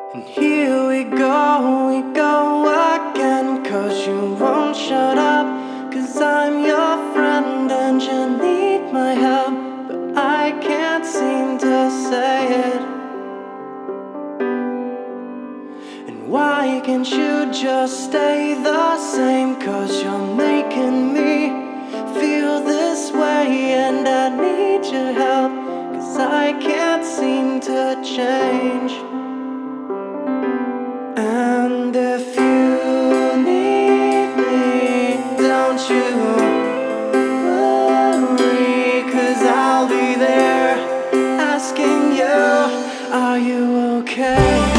And here we go again. 'Cause you won't shut up. 'Cause I'm your friend and you need my help, but I can't seem to say it. And why can't you just stay the same? 'Cause you're making me feel this way, and I need your help, 'cause I can't seem to change. And if you need me, don't you worry, 'cause I'll be there asking you, are you okay?